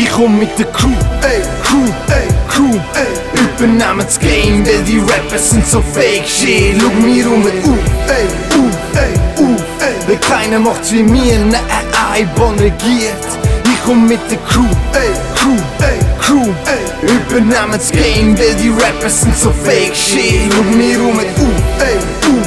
Ich komm mit der Crew, ey, Crew, ey, Crew, ey. Übernehmen das Game, weil die Rappers sind so fake shit. Schau mir rum, ey, ey, ey. Weil keiner macht's wie mir, ne, Eibon regiert. Ich komm mit der Crew, ey, Crew, ey, Crew, ey. Übernehmen das Game, weil die Rappers sind so fake shit. Schau mir rum, ey, ey,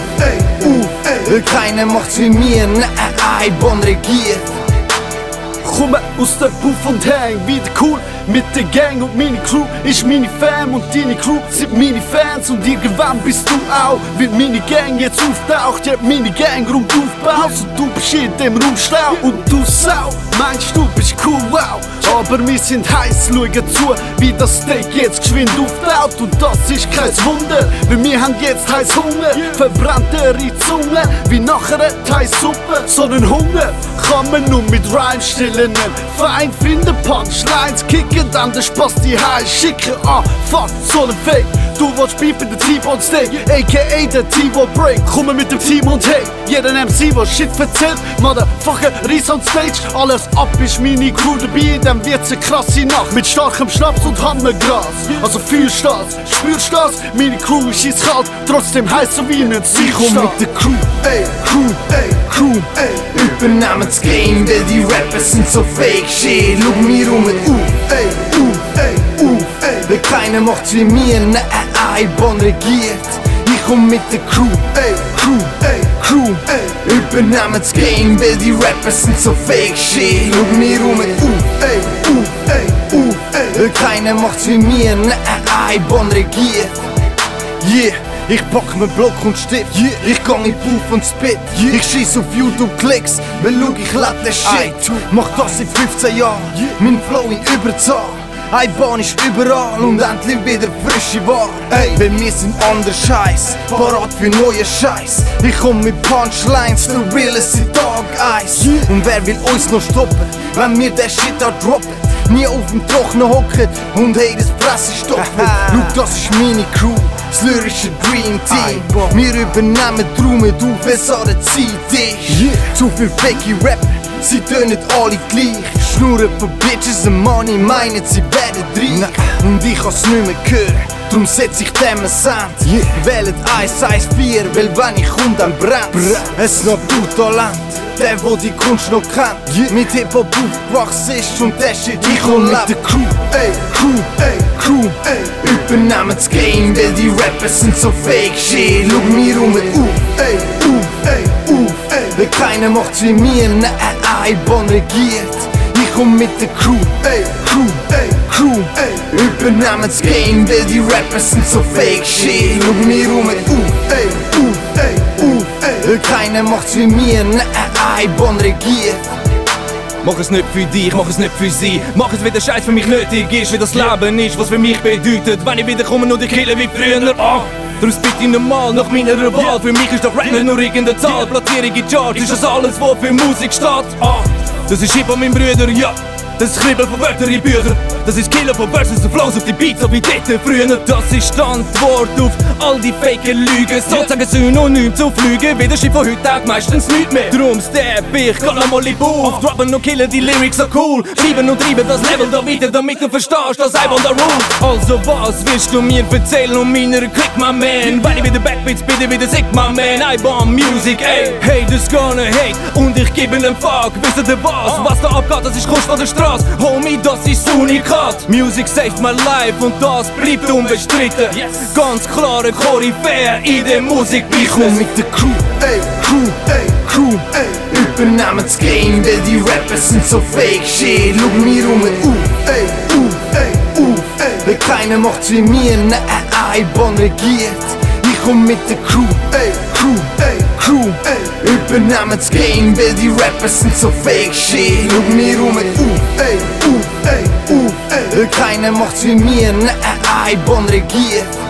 ey. Weil keiner macht's wie mir, ne, Eibon regiert. Komme aus der Puff und häng wieder cool mit der Gang und meine Crew ist meine Fam und deine Crew sind meine Fans und irgendwann bist du auch, wird meine Gang jetzt auftaucht, ja meine Gang rund aufbaut und du bist in dem Raum schlau und du Sau, meinst du bist cool, wow, aber wir sind heiß, schauen zu, wie das Steak jetzt geschwind auftaut und das ist kein Wunder, weil wir haben jetzt heiß Hunger, verbranntere Zunge, wie nach einer Thai-Suppe, so einen Hunger kann man nur mit Rhyme stillen, Feind finden Punchlines, kicken dann den Spaß die High schicken, fuck, so ein Fake, du willst Beef mit dem T-Bone Steak, a.k.a. der T-Bone Break, komme mit dem Team und hey, jeder MC, was Shit erzählt, Motherfucker, Ries on Stage, alles ab ist meine Crew dabei, dann wird's eine krasse Nacht, mit starkem Schnaps und Hammergras, also fühlst das, spürst das, meine Crew ist eiskalt, trotzdem heiß so wie ein Ich komm mit der Crew, ey, Crew, ey, Crew, ey. Übernehmen das Game, weil die Rappers sind so fake shit. Schau mir rum, ey, ey, ey. Weil keiner macht's wie mir, ne, Eibon regiert. Ich komm mit der Crew, ey, Crew, ey, Crew, ey. Übernehmen das Game, weil die Rappers sind so fake shit. Schau mir rum, ey, ey, ey. Weil keiner macht's wie mir, ne, Eibon regiert. Yeah. Ich pack mir Block und Stift, ich gang in Puff und Spit, ich schieß auf YouTube Klicks, weil schau ich lad den Shit. Mach das seit 15 Jahren, mein Flow in Überzahl. Eibon ist überall und endlich wieder frische Ware. Ey, weil wir sind anders Scheiß, parat für neue Scheiß. Ich komm mit Punchlines, the realest in Tag Eis. Und wer will uns noch stoppen, wenn wir den Shit da droppen? Nie auf dem Trocknen hocken und hey, das Presse stoppen. Schau, das ist meine Crew, das lyrische Dream Team. Wir übernehmen Traumen, du versagen Zeit. Zu viel Fake Rapper, sie tönen alle gleich. Schnurren von Bitches und Money, meinen sie werden reich. Und ich kann's nicht mehr hören, drum setz ich dem Sand. Wählet 114, weil wenn ich komm, dann brennt's. Es noch Talent, der die Kunst noch kennt. Mit Hip-Hop aufgewachsen ist und der Shit ich komm mit der Crew, ey, Crew, ey, Crew, ey. Übernehmen das Game, weil die Rappers sind so fake shit. Schau mir rum, ey, ey, ey. Weil keiner macht's wie mir, ne, Eibon regiert. Ich komm mit der Crew, ey, Crew, ey, Crew, ey. Übernehmen das Game, weil die Rappers sind so fake shit. Schau mir rum, ey, ey, ey. Weil keiner macht's wie mir, ne, Eibon regiert. Mach es nicht für dich, mach es nicht für sie. Mach es, wie der Scheiß für mich nötig ist, wie das Leben ist, was für mich bedeutet. Wenn ich wieder komme und ich kille wie früher, Darum bitte normal nach meiner Wahl. Für mich ist doch Rap nicht nur irgendeine Zahl. Platzierung in Charts ist das alles, was für Musik steht. Das ist Hip-Hop, mein Brüder, ja. Das ist Kribbeln von Wörtern in Büchern. Das ist Killen von Verses und Flows auf die Beats, so wie dort früher. Das ist die Antwort auf all die faken Lügen. Sozusagen synonym zu fliegen, wie der Schiff von heute Tag meistens nicht mehr. Drum step ich, kann nochmal in Buch. Droppen und killen die Lyrics so cool. Schreiben und treiben das Level da weiter, damit du verstehst, dass I want the rule. Also was willst du mir erzählen um meiner Click, my man? Wenn ich wieder Backbeats bitte wieder Sigma man. I want music, ey. Haters gonna hate und ich gebe einen Fuck. Wisst ihr was da abgeht, das ist Kunst von der Straße. Homie, das ist Unikat. Music saved my life und das bleibt unbestritten. Ganz klare Koryphäe in der Musik. Ich komm mit der Crew, ey, Crew, ey, Crew, ey. Übernehmen das Game, weil die Rappers sind so fake shit. Schau mir rum, ey, ey, ey. Weil keiner macht's wie mir, ne, Eibon regiert. Ich komm mit der Crew, ey, Crew, ey, Crew, ey. Übernehmen das Game, weil die Rappers sind so fake shit. Schau mir rum, ey, ey, ey. Weil keiner macht's wie mir, ne, Eibon regiert.